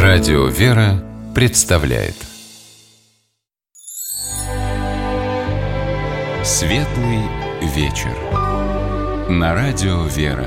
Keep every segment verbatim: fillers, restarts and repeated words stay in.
Радио «Вера» представляет Светлый вечер на Радио «Вера».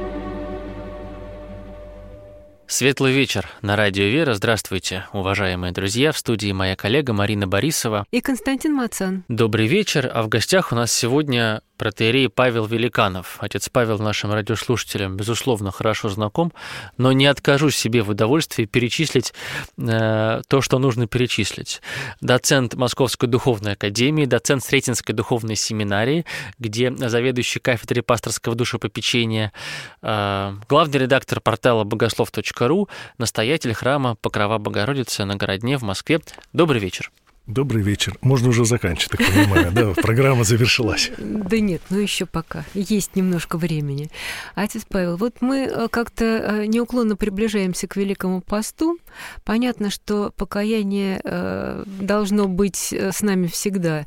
Светлый вечер на Радио «Вера». Здравствуйте, уважаемые друзья. В студии моя коллега Марина Борисова и Константин Мацан. Добрый вечер. А в гостях у нас сегодня протоиерей Павел Великанов. Отец Павел нашим радиослушателям, безусловно, хорошо знаком, но не откажусь себе в удовольствии перечислить э, то, что нужно перечислить. Доцент Московской духовной академии, доцент Сретенской духовной семинарии, где заведующий кафедрой пасторского душепопечения, э, главный редактор портала богослов точка ру, настоятель храма Покрова Богородицы на Городне в Москве. Добрый вечер. Добрый вечер. Можно уже заканчивать, так понимаю, да? Программа завершилась. Да нет, ну еще пока. Есть немножко времени. Отец Павел, вот мы как-то неуклонно приближаемся к Великому посту. Понятно, что покаяние должно быть с нами всегда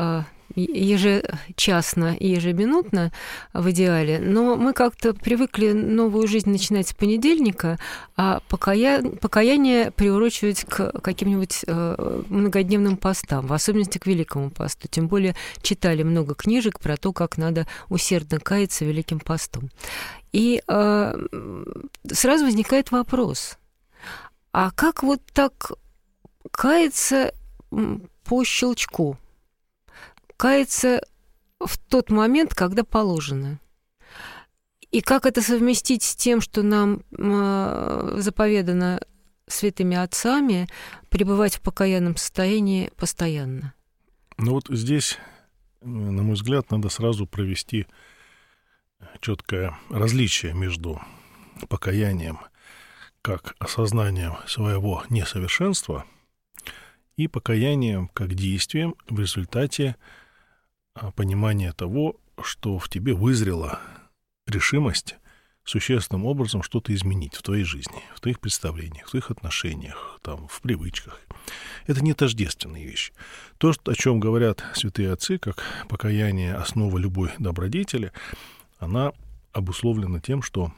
ежечасно и ежеминутно в идеале, но мы как-то привыкли новую жизнь начинать с понедельника, а покая... покаяние приурочивать к каким-нибудь э, многодневным постам, в особенности к Великому посту. Тем более читали много книжек про то, как надо усердно каяться Великим постом. И э, сразу возникает вопрос, а как вот так каяться по щелчку? Каяться в тот момент, когда положено. И как это совместить с тем, что нам э, заповедано святыми отцами, пребывать в покаянном состоянии постоянно? Ну вот здесь, на мой взгляд, надо сразу провести четкое различие между покаянием как осознанием своего несовершенства и покаянием как действием в результате понимание того, что в тебе вызрела решимость существенным образом что-то изменить в твоей жизни, в твоих представлениях, в твоих отношениях, там, в привычках. Это не тождественные вещи. То, о чем говорят святые отцы, как покаяние — основа любой добродетели, она обусловлена тем, что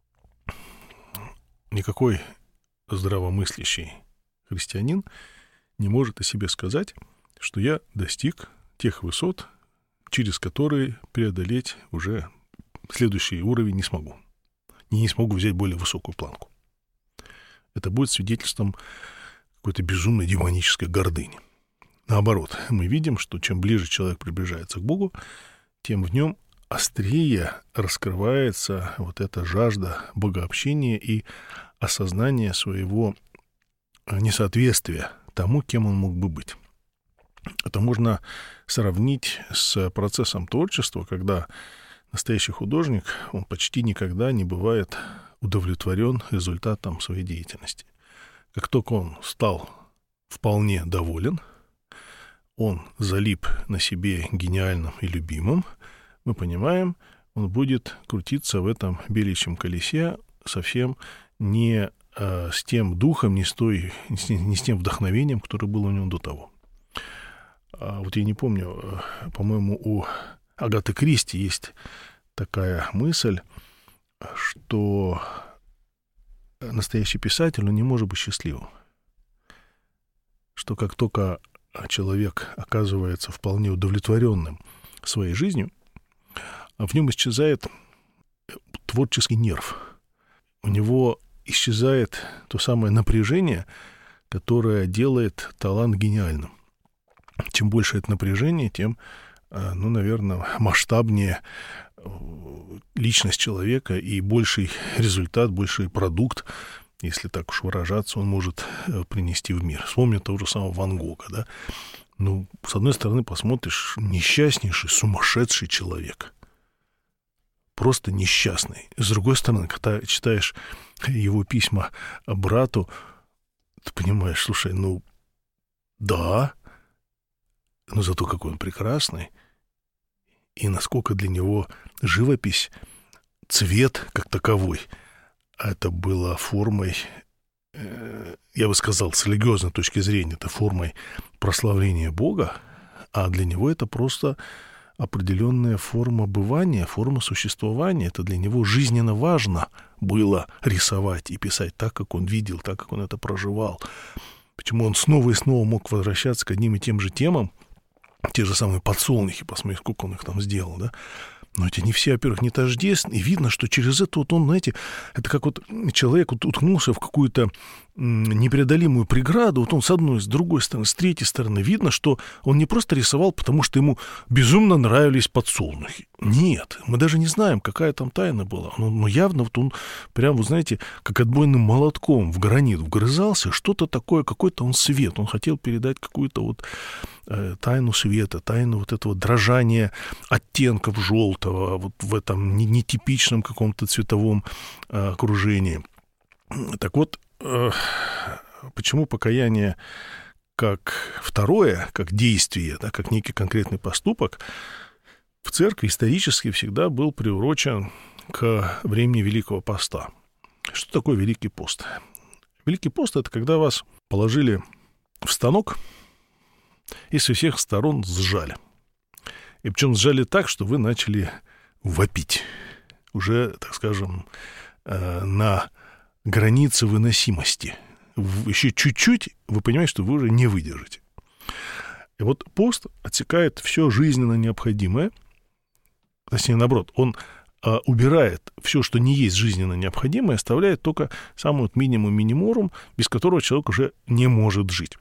никакой здравомыслящий христианин не может о себе сказать, что я достиг тех высот, через которые преодолеть уже следующий уровень не смогу. И не смогу взять более высокую планку. Это будет свидетельством какой-то безумной демонической гордыни. Наоборот, мы видим, что чем ближе человек приближается к Богу, тем в нем острее раскрывается вот эта жажда богообщения и осознание своего несоответствия тому, кем он мог бы быть. Это можно сравнить с процессом творчества, когда настоящий художник, он почти никогда не бывает удовлетворен результатом своей деятельности. Как только он стал вполне доволен, он залип на себе гениальным и любимым, мы понимаем, он будет крутиться в этом беличьем колесе совсем не э, с тем духом, не с, той, не с тем вдохновением, которое было у него до того. Вот я не помню, по-моему, у Агаты Кристи есть такая мысль, что настоящий писатель, он не может быть счастливым. Что как только человек оказывается вполне удовлетворенным своей жизнью, в нем исчезает творческий нерв. У него исчезает то самое напряжение, которое делает талант гениальным. Чем больше это напряжение, тем, ну, наверное, масштабнее личность человека и больший результат, больший продукт, если так уж выражаться, он может принести в мир. Вспомни того же самого Ван Гога, да? Ну, с одной стороны, посмотришь, несчастнейший, сумасшедший человек. Просто несчастный. С другой стороны, когда читаешь его письма брату, ты понимаешь, слушай, ну, да, но зато какой он прекрасный, и насколько для него живопись, цвет как таковой, это было формой, э, я бы сказал, с религиозной точки зрения, это формой прославления Бога, а для него это просто определенная форма бывания, форма существования. Это для него жизненно важно было рисовать и писать так, как он видел, так, как он это проживал. Почему он снова и снова мог возвращаться к одним и тем же темам, те же самые подсолнухи, посмотри, сколько он их там сделал, да? Но эти не все, во-первых, не тождественны. И видно, что через это вот он, знаете, это как вот человек вот уткнулся в какую-то непреодолимую преграду, вот он с одной, с другой стороны, с третьей стороны. Видно, что он не просто рисовал, потому что ему безумно нравились подсолнухи. Нет, мы даже не знаем, какая там тайна была. Но, но явно вот он прям, вы знаете, как отбойным молотком в гранит вгрызался, что-то такое, какой-то он свет. Он хотел передать какую-то вот э, тайну света, тайну вот этого дрожания оттенков желтого вот в этом нетипичном каком-то цветовом э, окружении. Так вот, э, почему покаяние как второе, как действие, да, как некий конкретный поступок, в церкви исторически всегда был приурочен к времени Великого Поста. Что такое Великий пост? Великий пост — это когда вас положили в станок и со всех сторон сжали. И причем сжали так, что вы начали вопить. Уже, так скажем, на границе выносимости. Еще чуть-чуть вы понимаете, что вы уже не выдержите. И вот пост отсекает все жизненно необходимое. Точнее, наоборот, он а, убирает все, что не есть жизненно необходимое, оставляет только самый вот минимум миниморум, без которого человек уже не может жить.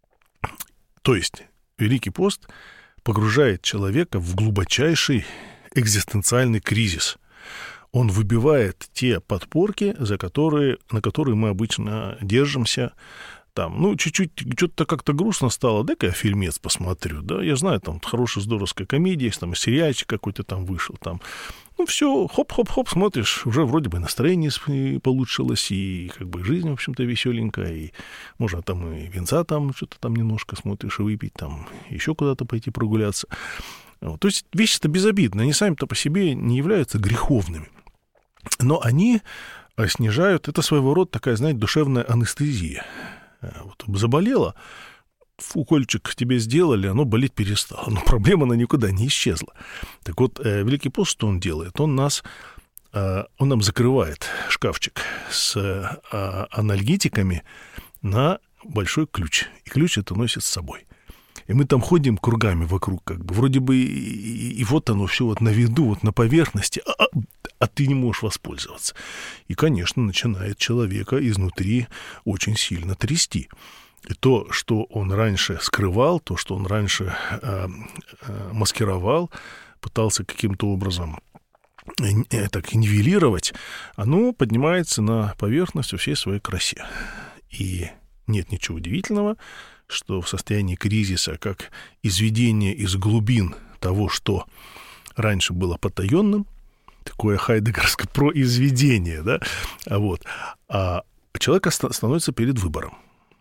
То есть Великий пост погружает человека в глубочайший экзистенциальный кризис. Он выбивает те подпорки, за которые, на которые мы обычно держимся. Там, ну, чуть-чуть, что-то как-то грустно стало, дай-ка я фильмец посмотрю, да, я знаю, там, хорошая здоровская комедия, есть там сериальчик какой-то там вышел, там, ну, все, хоп-хоп-хоп, смотришь, уже вроде бы настроение получилось, и как бы жизнь, в общем-то, веселенькая, и можно там и винца там что-то там немножко смотришь и выпить, там, еще куда-то пойти прогуляться. Вот. То есть вещи-то безобидные, они сами-то по себе не являются греховными, но они снижают, это своего рода такая, знаете, душевная анестезия. Вот заболела, укольчик тебе сделали, оно болеть перестало. Но проблема, она никуда не исчезла. Так вот, Великий пост, что он делает? Он нас, он нам закрывает шкафчик с анальгетиками на большой ключ. И ключ это носит с собой. И мы там ходим кругами вокруг, как бы, вроде бы, и, и вот оно все вот на виду, вот на поверхности, а, а ты не можешь воспользоваться. И, конечно, начинает человека изнутри очень сильно трясти. И то, что он раньше скрывал, то, что он раньше э, э, маскировал, пытался каким-то образом э, так нивелировать, оно поднимается на поверхность во всей своей красе. И нет ничего удивительного, что в состоянии кризиса, как изведение из глубин того, что раньше было потаенным, такое хайдеггерское произведение, да, вот, а человек становится перед выбором.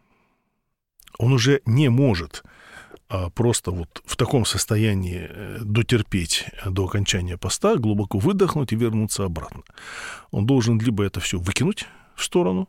Он уже не может а, просто вот в таком состоянии дотерпеть до окончания поста, глубоко выдохнуть и вернуться обратно. Он должен либо это все выкинуть в сторону,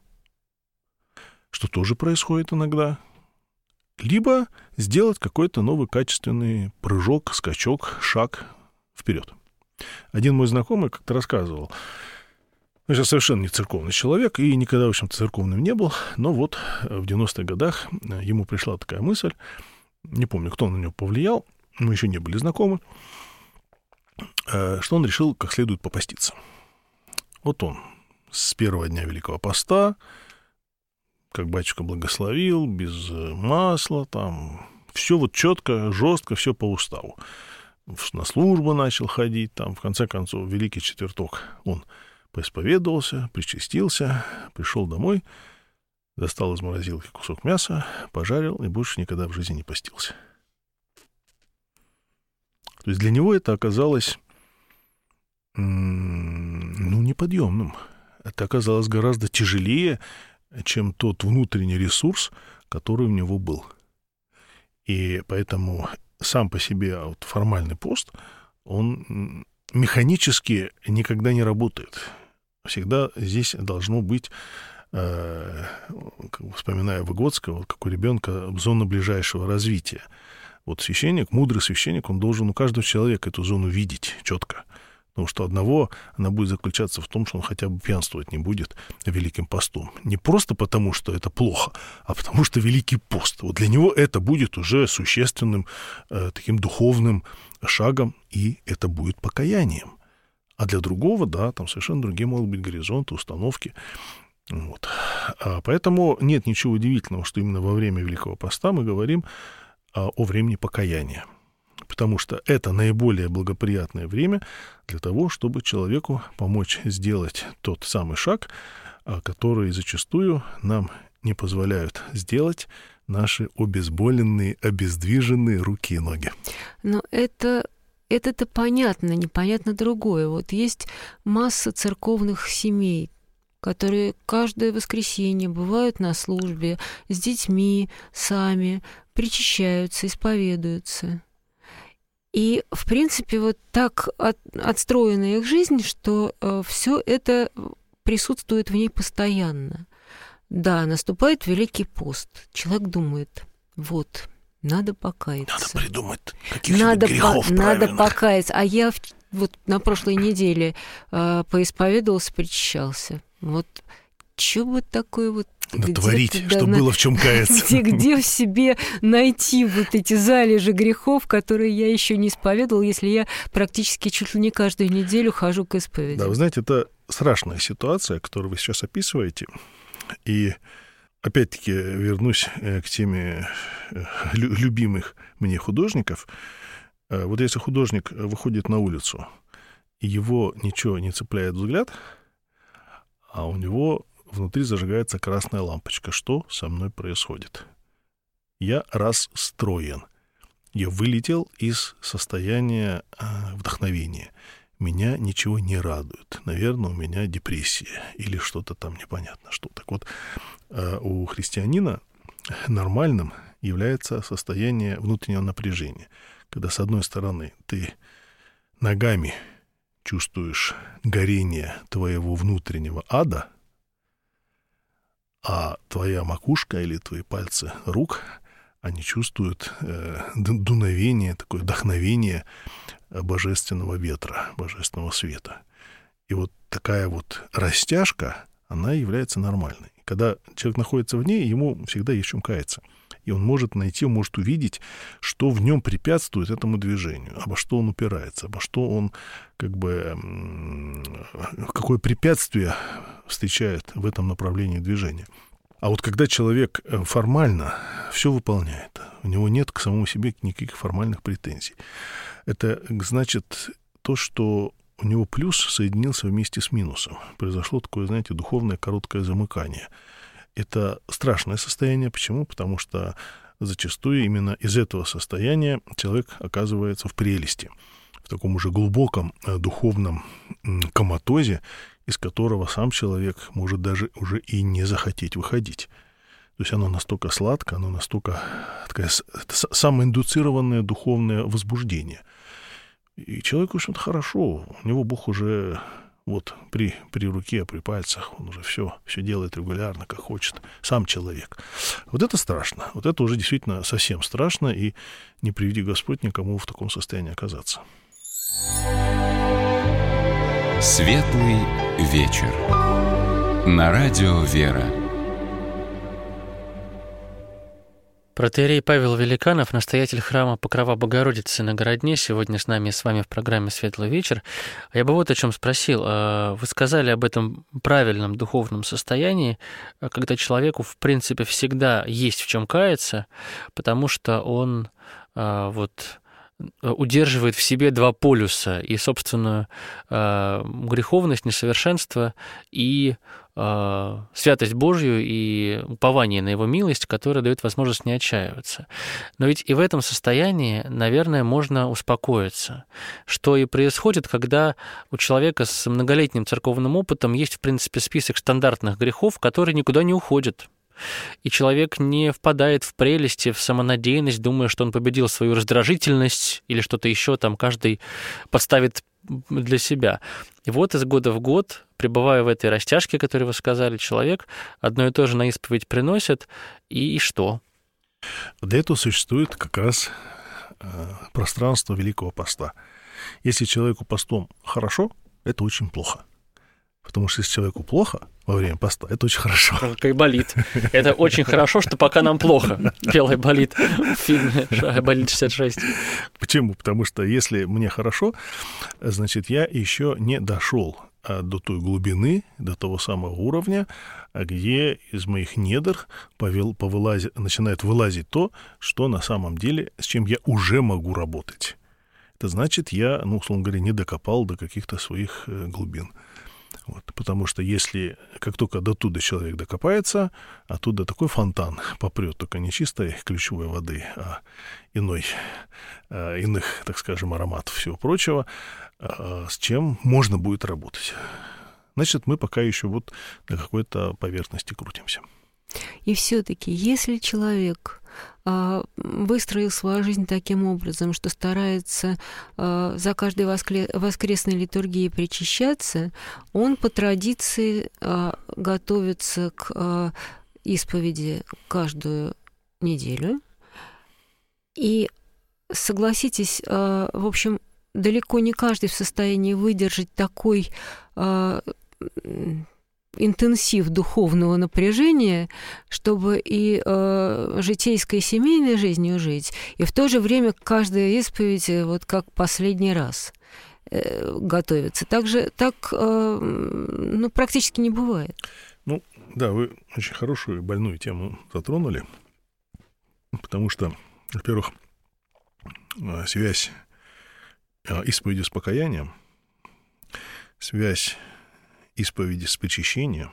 что тоже происходит иногда, либо сделать какой-то новый качественный прыжок, скачок, шаг вперед. Один мой знакомый как-то рассказывал, он сейчас совершенно не церковный человек и никогда, в общем-то, церковным не был, но вот в девяностых годах ему пришла такая мысль, не помню, кто на него повлиял, мы еще не были знакомы, что он решил как следует попаститься. Вот он с первого дня Великого Поста, как батюшка благословил, без масла, там, все вот четко, жестко, все по уставу. На службу начал ходить, там, в конце концов, Великий Четверток он поисповедовался, причастился, пришел домой, достал из морозилки кусок мяса, пожарил и больше никогда в жизни не постился. То есть для него это оказалось, ну, неподъемным. Это оказалось гораздо тяжелее, чем тот внутренний ресурс, который у него был. И поэтому сам по себе вот формальный пост, он механически никогда не работает. Всегда здесь должно быть, э, вспоминая Выгодского, вот как у ребенка, зона ближайшего развития. Вот священник, мудрый священник, он должен у каждого человека эту зону видеть четко. Потому что одного она будет заключаться в том, что он хотя бы пьянствовать не будет Великим постом. Не просто потому, что это плохо, а потому что Великий пост. Вот для него это будет уже существенным э, таким духовным шагом, и это будет покаянием. А для другого, да, там совершенно другие могут быть горизонты, установки. Вот. А поэтому нет ничего удивительного, что именно во время Великого поста мы говорим а, о времени покаяния. Потому что это наиболее благоприятное время для того, чтобы человеку помочь сделать тот самый шаг, который зачастую нам не позволяют сделать наши обезболенные, обездвиженные руки и ноги. Но это, это-то понятно, непонятно другое. Вот есть масса церковных семей, которые каждое воскресенье бывают на службе с детьми, сами, причащаются, исповедуются. И, в принципе, вот так от, отстроена их жизнь, что э, все это присутствует в ней постоянно. Да, наступает Великий пост. Человек думает, вот, надо покаяться. Надо придумать каких-нибудь надо грехов по, правильных. Надо покаяться. А я в, вот на прошлой неделе э, поисповедовался, причащался. Вот, что бы такое вот... Натворить, да, чтобы на... было в чем каяться. Где, где в себе найти вот эти залежи грехов, которые я еще не исповедовал, если я практически чуть ли не каждую неделю хожу к исповеди. Да, вы знаете, это страшная ситуация, которую вы сейчас описываете. И опять-таки вернусь к теме любимых мне художников. Вот если художник выходит на улицу, и его ничего не цепляет взгляд, а у него внутри зажигается красная лампочка. Что со мной происходит? Я расстроен. Я вылетел из состояния э, вдохновения. Меня ничего не радует. Наверное, у меня депрессия или что-то там непонятно что. Так вот, э, у христианина нормальным является состояние внутреннего напряжения. Когда, с одной стороны, ты ногами чувствуешь горение твоего внутреннего ада, а твоя макушка или твои пальцы рук, они чувствуют э, дуновение, такое вдохновение божественного ветра, божественного света. И вот такая вот растяжка, она является нормальной. Когда человек находится в ней, ему всегда есть в чем каяться. И он может найти, он может увидеть, что в нем препятствует этому движению, обо что он упирается, обо что он, как бы, какое препятствие встречает в этом направлении движения. А вот когда человек формально все выполняет, у него нет к самому себе никаких формальных претензий, это значит то, что у него плюс соединился вместе с минусом. Произошло такое, знаете, духовное короткое замыкание. Это страшное состояние. Почему? Потому что зачастую именно из этого состояния человек оказывается в прелести, в таком уже глубоком духовном коматозе, из которого сам человек может даже уже и не захотеть выходить. То есть оно настолько сладко, оно настолько такое самоиндуцированное духовное возбуждение. И человеку что-то хорошо, у него Бог уже... Вот при, при руке, при пальцах он уже все, все делает регулярно, как хочет, сам человек. Вот это страшно. Вот это уже действительно совсем страшно, и не приведи Господь никому в таком состоянии оказаться. Светлый вечер. На радио «Вера». Протоиерей Павел Великанов, настоятель храма Покрова Богородицы на Городне, сегодня с нами с вами в программе «Светлый вечер». Я бы вот о чем спросил. Вы сказали об этом правильном духовном состоянии, когда человеку, в принципе, всегда есть в чем каяться, потому что он вот удерживает в себе два полюса, и собственную греховность, несовершенство, и святость Божью и упование на Его милость, которая дает возможность не отчаиваться. Но ведь и в этом состоянии, наверное, можно успокоиться, что и происходит, когда у человека с многолетним церковным опытом есть, в принципе, список стандартных грехов, которые никуда не уходят. И человек не впадает в прелести, в самонадеянность, думая, что он победил свою раздражительность или что-то еще там каждый подставит для себя. И вот из года в год, пребывая в этой растяжке, которую вы сказали, человек одно и то же на исповедь приносит, и, и что? Для этого существует как раз пространство Великого Поста. Если человеку постом хорошо, это очень плохо. Потому что если человеку плохо во время поста, это очень хорошо. Как Айболит. Это очень хорошо, что пока нам плохо. Пел Айболит в фильме «Айболит шестьдесят шесть». Почему? Потому что если мне хорошо, значит, я еще не дошел до той глубины, до того самого уровня, где из моих недр повел, повылазит, начинает вылазить то, что на самом деле, с чем я уже могу работать. Это значит, я, ну, условно говоря, не докопал до каких-то своих глубин. Вот, потому что если, как только до туда человек докопается, оттуда такой фонтан попрет, только не чистой ключевой воды, а иной, а, иных, так скажем, ароматов, всего прочего, а, с чем можно будет работать. Значит, мы пока еще вот на какой-то поверхности крутимся. И все-таки, если человек э, выстроил свою жизнь таким образом, что старается э, за каждой воскре- воскресной литургией причащаться, он по традиции э, готовится к э, исповеди каждую неделю. И согласитесь, э, в общем, далеко не каждый в состоянии выдержать такой э, интенсив духовного напряжения, чтобы и э, житейской, и семейной жизнью жить, и в то же время каждая исповедь вот как последний раз э, готовится. Так же, так э, ну, практически не бывает. Ну, да, вы очень хорошую и больную тему затронули, потому что, во-первых, связь исповеди с покаянием, связь исповеди с причащением,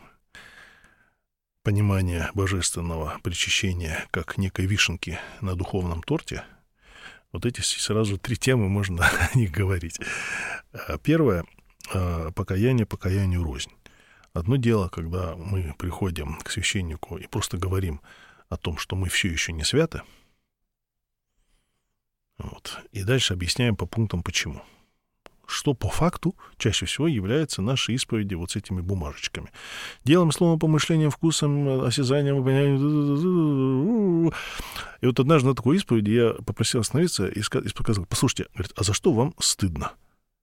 понимание божественного причащения как некой вишенки на духовном торте, вот эти сразу три темы можно о них говорить. Первое — покаяние, покаянию рознь. Одно дело, когда мы приходим к священнику и просто говорим о том, что мы все еще не святы, вот, и дальше объясняем по пунктам, почему. Что по факту чаще всего является нашей исповеди вот с этими бумажечками. Делом, словом, помышлением, вкусом, осязанием, обонянием. И вот однажды на такой исповеди я попросил остановиться и сказал: послушайте, говорит, а за что вам стыдно?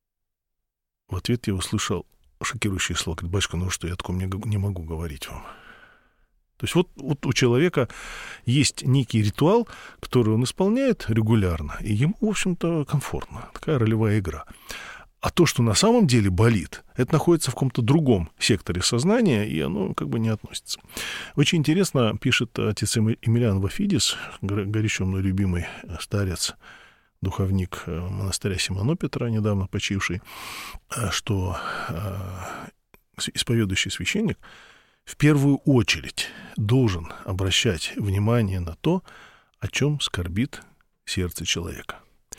В ответ я услышал шокирующие слова. Говорит: батюшка, ну что, я такого не могу говорить вам. То есть вот, вот у человека есть некий ритуал, который он исполняет регулярно, и ему, в общем-то, комфортно. Такая ролевая игра. А то, что на самом деле болит, это находится в каком-то другом секторе сознания, и оно как бы не относится. Очень интересно пишет отец Емельян Вафидис, горячо мной любимый старец, духовник монастыря Симонопетра, недавно почивший, что исповедующий священник в первую очередь должен обращать внимание на то, о чем скорбит сердце человека.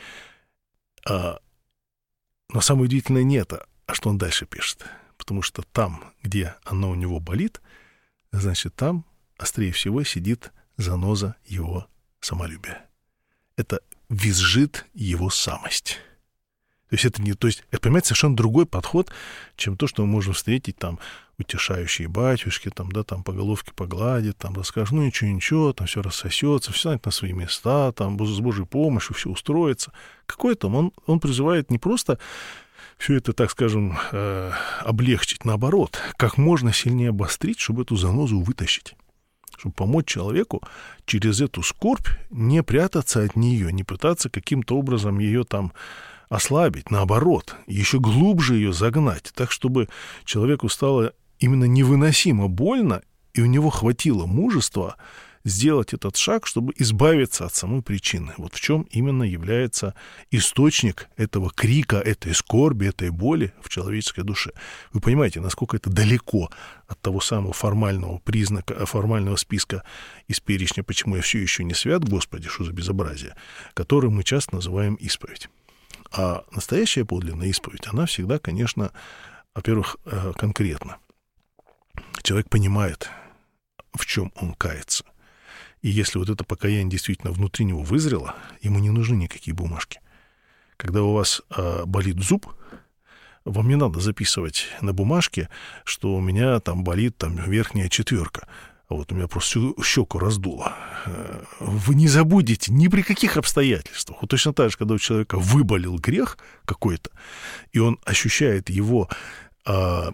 А, но самое удивительное не это, а что он дальше пишет. Потому что там, где оно у него болит, значит, там острее всего сидит заноза его самолюбия. Это визжит его самость. То есть это не, то есть, это, понимаете, совершенно другой подход, чем то, что мы можем встретить там утешающие батюшки, там, да, там по головке погладят, там расскажут, ну ничего, ничего, там все рассосется, все станет на свои места, там с Божьей помощью все устроится. Какой там? Он, он призывает не просто все это, так скажем, э, облегчить, наоборот, как можно сильнее обострить, чтобы эту занозу вытащить. Чтобы помочь человеку через эту скорбь не прятаться от нее, не пытаться каким-то образом ее там ослабить, наоборот, еще глубже ее загнать, так, чтобы человеку стало именно невыносимо больно, и у него хватило мужества сделать этот шаг, чтобы избавиться от самой причины. Вот в чем именно является источник этого крика, этой скорби, этой боли в человеческой душе. Вы понимаете, насколько это далеко от того самого формального признака, формального списка из перечня «Почему я все еще не свят, Господи, что за безобразие», который мы часто называем исповедь. А настоящая подлинная исповедь, она всегда, конечно, во-первых, конкретна. Человек понимает, в чем он кается. И если вот это покаяние действительно внутри него вызрело, ему не нужны никакие бумажки. Когда у вас э, болит зуб, вам не надо записывать на бумажке, что у меня там болит там верхняя четверка. Вот у меня просто всю щеку раздуло. Вы не забудете ни при каких обстоятельствах. Вот точно так же, когда у человека выболел грех какой-то, и он ощущает его... А,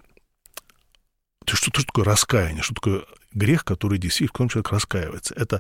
то что, что такое раскаяние? Что такое грех, который действительно, в котором человек раскаивается? Это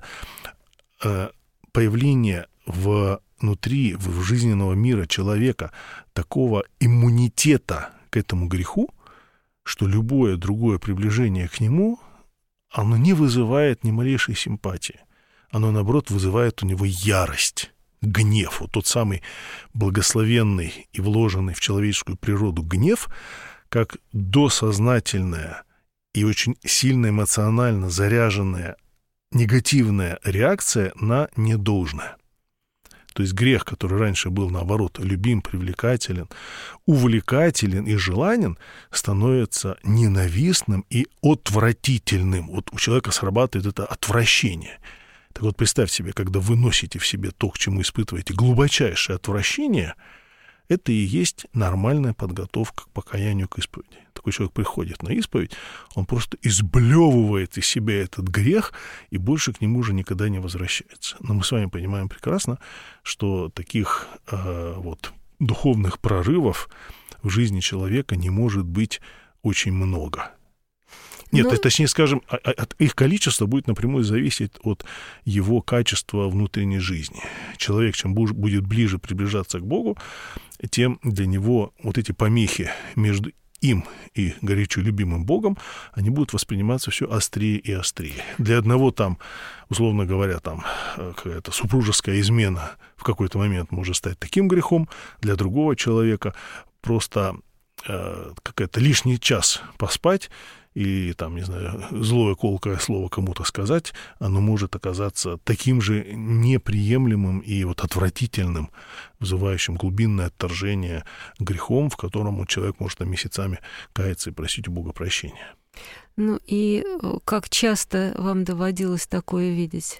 а, появление внутри, в жизненного мира человека такого иммунитета к этому греху, что любое другое приближение к нему... оно не вызывает ни малейшей симпатии. Оно, наоборот, вызывает у него ярость, гнев. Вот тот самый благословенный и вложенный в человеческую природу гнев, как досознательная и очень сильно эмоционально заряженная негативная реакция на недолжное. То есть грех, который раньше был, наоборот, любим, привлекателен, увлекателен и желанен, становится ненавистным и отвратительным. Вот у человека срабатывает это отвращение. Так вот, представьте себе, когда вы носите в себе то, к чему испытываете глубочайшее отвращение, это и есть нормальная подготовка к покаянию, к исповеди. Такой человек приходит на исповедь, он просто изблевывает из себя этот грех и больше к нему уже никогда не возвращается. Но мы с вами понимаем прекрасно, что таких э, вот духовных прорывов в жизни человека не может быть очень много. Нет, Но... точнее скажем, от их количества будет напрямую зависеть от его качества внутренней жизни. Человек, чем будет ближе приближаться к Богу, тем для него вот эти помехи между им и горячо любимым Богом, они будут восприниматься все острее и острее. Для одного там, условно говоря, там какая-то супружеская измена в какой-то момент может стать таким грехом, для другого человека просто э, какая-то лишний час поспать или, там, не знаю, злое колкое слово кому-то сказать, оно может оказаться таким же неприемлемым и вот отвратительным, вызывающим глубинное отторжение грехом, в котором человек может месяцами каяться и просить у Бога прощения. Ну и как часто вам доводилось такое видеть?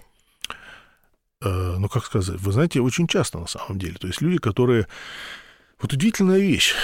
Э, ну, как сказать, вы знаете, очень часто на самом деле. То есть люди, которые... Вот удивительная вещь.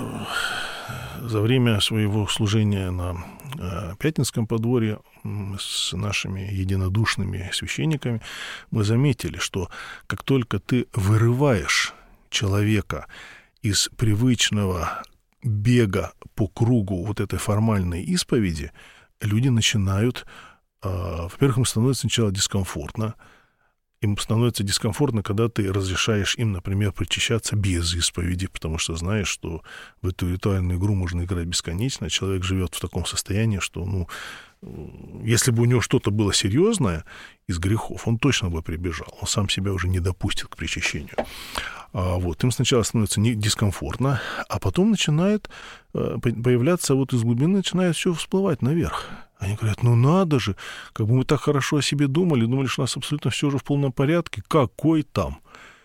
За время своего служения на Пятницком подворье с нашими единодушными священниками мы заметили, что как только ты вырываешь человека из привычного бега по кругу вот этой формальной исповеди, люди начинают, во-первых, им становится сначала дискомфортно. Им становится дискомфортно, когда ты разрешаешь им, например, причащаться без исповеди, потому что знаешь, что в эту ритуальную игру можно играть бесконечно, а человек живет в таком состоянии, что, ну, если бы у него что-то было серьезное из грехов, он точно бы прибежал, он сам себя уже не допустит к причащению. А вот им сначала становится дискомфортно, а потом начинает появляться, вот из глубины начинает все всплывать наверх. Они говорят, ну надо же, как бы мы так хорошо о себе думали, думали, что у нас абсолютно все уже в полном порядке, какой там?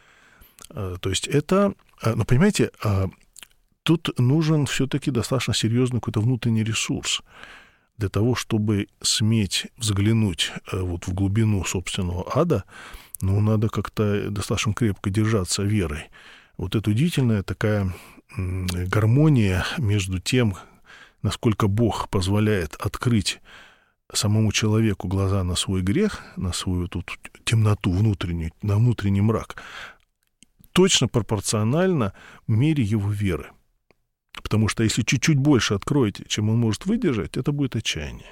То есть это, ну понимаете, тут нужен все-таки достаточно серьезный какой-то внутренний ресурс для того, чтобы сметь взглянуть вот в глубину собственного ада, ну надо как-то достаточно крепко держаться верой. Вот это удивительная такая гармония между тем, насколько Бог позволяет открыть самому человеку глаза на свой грех, на свою тут темноту внутреннюю, на внутренний мрак, точно пропорционально мере его веры. Потому что если чуть-чуть больше откроете, чем он может выдержать, это будет отчаяние.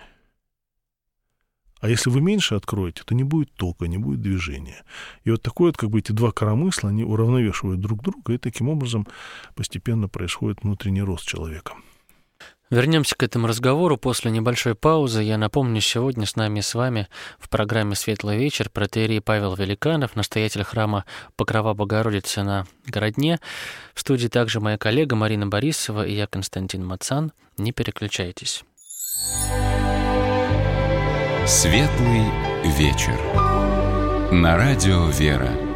А если вы меньше откроете, то не будет тока, не будет движения. И вот такое вот, как бы эти два коромысла, они уравновешивают друг друга, и таким образом постепенно происходит внутренний рост человека. Вернемся к этому разговору после небольшой паузы. Я напомню, сегодня с нами и с вами в программе «Светлый вечер» протоиерей Павел Великанов, настоятель храма Покрова Богородицы на Городне. В студии также моя коллега Марина Борисова и я, Константин Мацан. Не переключайтесь. «Светлый вечер» на радио «Вера».